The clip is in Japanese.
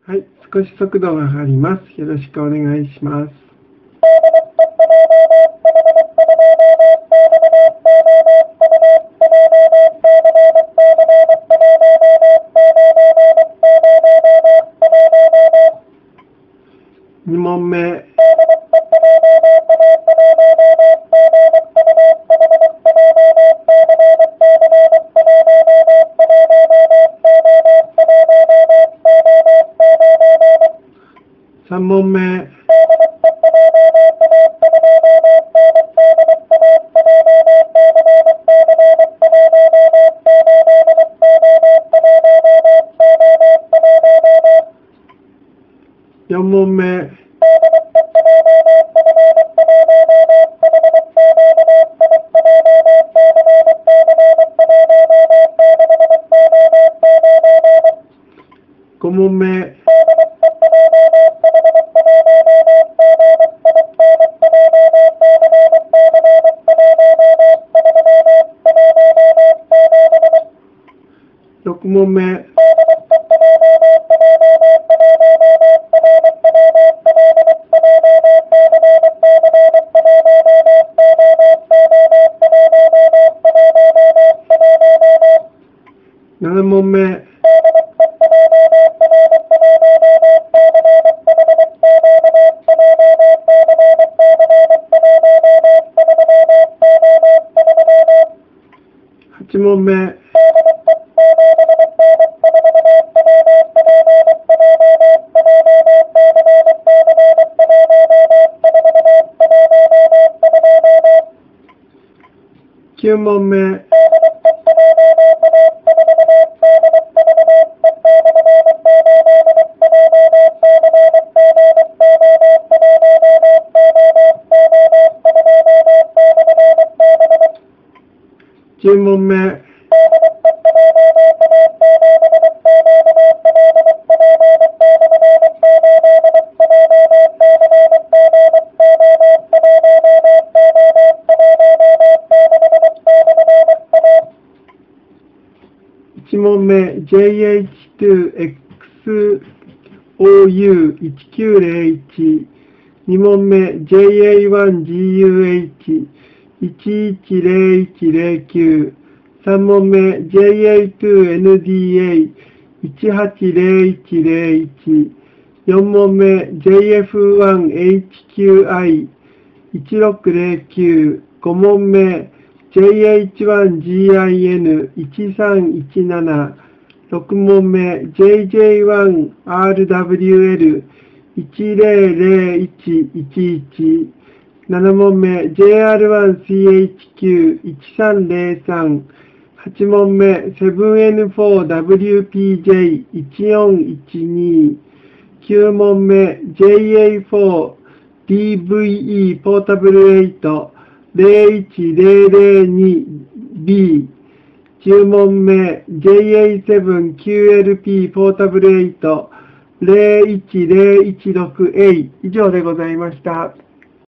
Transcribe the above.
はい、少し速度が上がります。よろしくお願いします。2問目。3問目。4問目。5問目。6問目。7問目。8問目。9問目。10問目。1問目 JH2XOU1901 2問目 JA1GUH110109 3問目 JA2NDA180101 4問目 JF1HQI1609 5問目 JH1GIN1317 6問目 JJ1RWL100111 7問目 JR1CHQ1303 8問目 7N4WPJ1412 9問目 JA4DVE ポータブル8 01002B 10問目 JA7QLP ポータブル8 01016A 以上でございました。